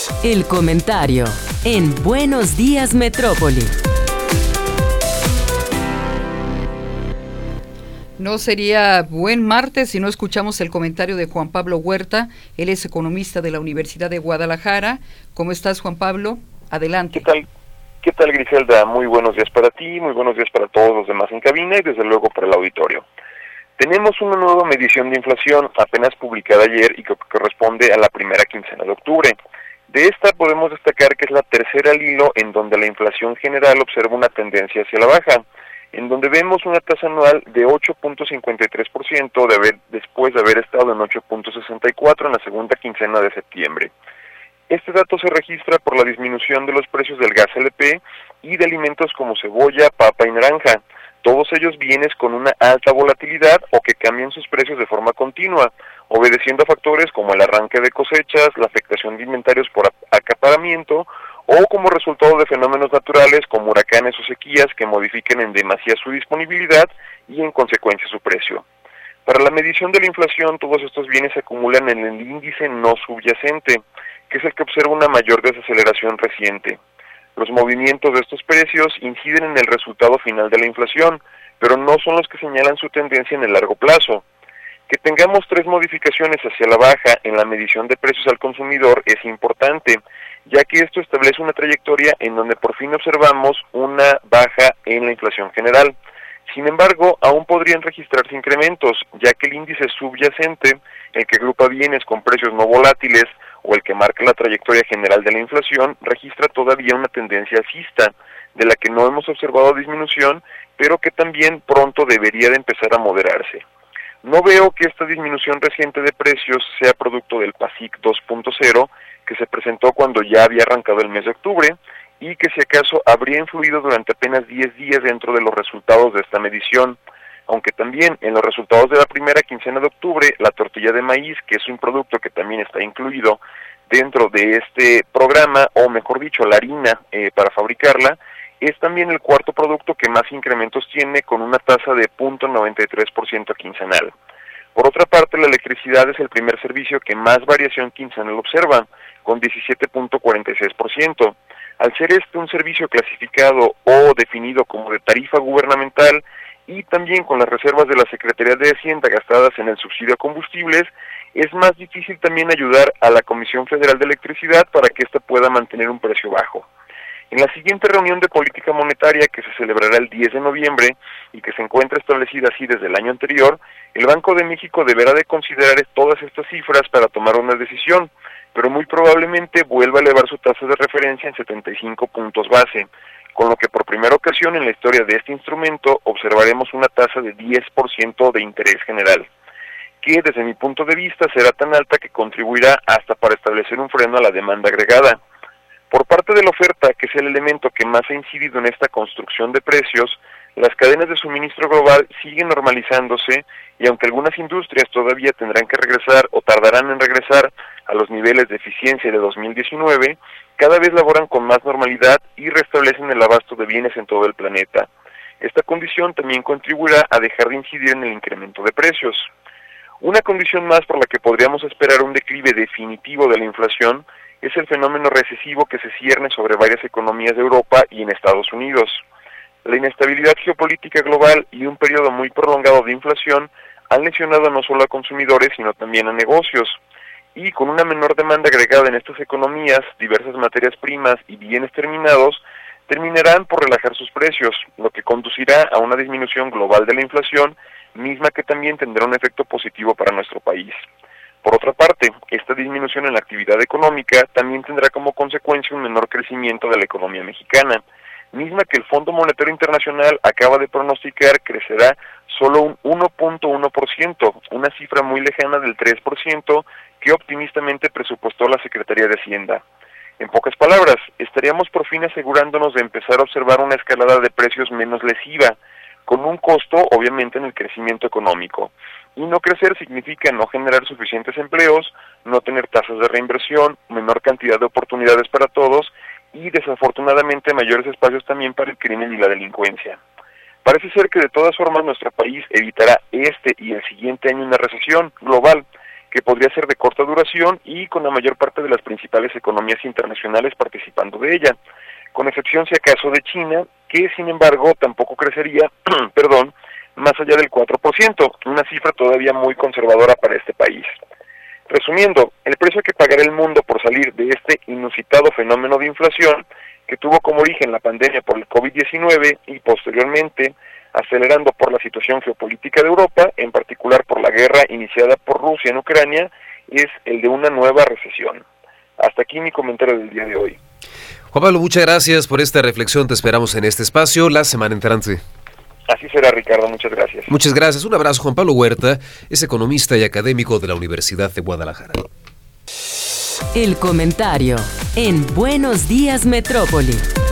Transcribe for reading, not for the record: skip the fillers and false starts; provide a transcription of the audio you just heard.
El comentario en Buenos Días Metrópoli. No sería buen martes si no escuchamos el comentario de Juan Pablo Huerta. Él es economista de la Universidad de Guadalajara. ¿Cómo estás, Juan Pablo? Adelante. ¿Qué tal, Griselda? Muy buenos días para ti, muy buenos días para todos los demás en cabina y desde luego para el auditorio. Tenemos una nueva medición de inflación apenas publicada ayer y que corresponde a la primera quincena de octubre. De esta podemos destacar que es la tercera al hilo en donde la inflación general observa una tendencia hacia la baja, en donde vemos una tasa anual de 8.53% después de haber estado en 8.64 en la segunda quincena de septiembre. Este dato se registra por la disminución de los precios del gas LP y de alimentos como cebolla, papa y naranja, todos ellos bienes con una alta volatilidad o que cambian sus precios de forma continua, obedeciendo a factores como el arranque de cosechas, la afectación de inventarios por acaparamiento o como resultado de fenómenos naturales como huracanes o sequías que modifiquen en demasía su disponibilidad y en consecuencia su precio. Para la medición de la inflación, todos estos bienes se acumulan en el índice no subyacente, que es el que observa una mayor desaceleración reciente. Los movimientos de estos precios inciden en el resultado final de la inflación, pero no son los que señalan su tendencia en el largo plazo. Que tengamos 3 modificaciones hacia la baja en la medición de precios al consumidor es importante, ya que esto establece una trayectoria en donde por fin observamos una baja en la inflación general. Sin embargo, aún podrían registrarse incrementos, ya que el índice subyacente, el que agrupa bienes con precios no volátiles o el que marca la trayectoria general de la inflación, registra todavía una tendencia alcista, de la que no hemos observado disminución, pero que también pronto debería de empezar a moderarse. No veo que esta disminución reciente de precios sea producto del PASIC 2.0, que se presentó cuando ya había arrancado el mes de octubre, y que si acaso habría influido durante apenas 10 días dentro de los resultados de esta medición, aunque también en los resultados de la primera quincena de octubre, la tortilla de maíz, que es un producto que también está incluido dentro de este programa, o mejor dicho, la harina para fabricarla, es también el cuarto producto que más incrementos tiene, con una tasa de 0.93% quincenal. Por otra parte, la electricidad es el primer servicio que más variación quincenal observa, con 17.46%. Al ser este un servicio clasificado o definido como de tarifa gubernamental y también con las reservas de la Secretaría de Hacienda gastadas en el subsidio a combustibles, es más difícil también ayudar a la Comisión Federal de Electricidad para que ésta pueda mantener un precio bajo. En la siguiente reunión de política monetaria, que se celebrará el 10 de noviembre y que se encuentra establecida así desde el año anterior, el Banco de México deberá de considerar todas estas cifras para tomar una decisión, pero muy probablemente vuelva a elevar su tasa de referencia en 75 puntos base, con lo que por primera ocasión en la historia de este instrumento observaremos una tasa de 10% de interés general, que desde mi punto de vista será tan alta que contribuirá hasta para establecer un freno a la demanda agregada. Por parte de la oferta, que es el elemento que más ha incidido en esta construcción de precios, las cadenas de suministro global siguen normalizándose y aunque algunas industrias todavía tendrán que regresar o tardarán en regresar a los niveles de eficiencia de 2019, cada vez laboran con más normalidad y restablecen el abasto de bienes en todo el planeta. Esta condición también contribuirá a dejar de incidir en el incremento de precios. Una condición más por la que podríamos esperar un declive definitivo de la inflación es el fenómeno recesivo que se cierne sobre varias economías de Europa y en Estados Unidos. La inestabilidad geopolítica global y un periodo muy prolongado de inflación han lesionado no solo a consumidores, sino también a negocios. Y con una menor demanda agregada en estas economías, diversas materias primas y bienes terminados terminarán por relajar sus precios, lo que conducirá a una disminución global de la inflación, misma que también tendrá un efecto positivo para nuestro país. Por otra parte, esta disminución en la actividad económica también tendrá como consecuencia un menor crecimiento de la economía mexicana, misma que el Fondo Monetario Internacional acaba de pronosticar crecerá solo un 1.1%, una cifra muy lejana del 3% que optimistamente presupuestó la Secretaría de Hacienda. En pocas palabras, estaríamos por fin asegurándonos de empezar a observar una escalada de precios menos lesiva, con un costo, obviamente, en el crecimiento económico. Y no crecer significa no generar suficientes empleos, no tener tasas de reinversión, menor cantidad de oportunidades para todos y, desafortunadamente, mayores espacios también para el crimen y la delincuencia. Parece ser que de todas formas nuestro país evitará este y el siguiente año una recesión global, que podría ser de corta duración y con la mayor parte de las principales economías internacionales participando de ella, con excepción si acaso de China, que sin embargo tampoco crecería, más allá del 4%, una cifra todavía muy conservadora para este país. Resumiendo, el precio que pagará el mundo por salir de este inusitado fenómeno de inflación, que tuvo como origen la pandemia por el COVID-19 y posteriormente acelerando por la situación geopolítica de Europa, en particular por la guerra iniciada por Rusia en Ucrania, es el de una nueva recesión. Hasta aquí mi comentario del día de hoy. Juan Pablo, muchas gracias por esta reflexión. Te esperamos en este espacio la semana entrante. Así será, Ricardo. Muchas gracias. Muchas gracias. Un abrazo. Juan Pablo Huerta es economista y académico de la Universidad de Guadalajara. El comentario en Buenos Días Metrópoli.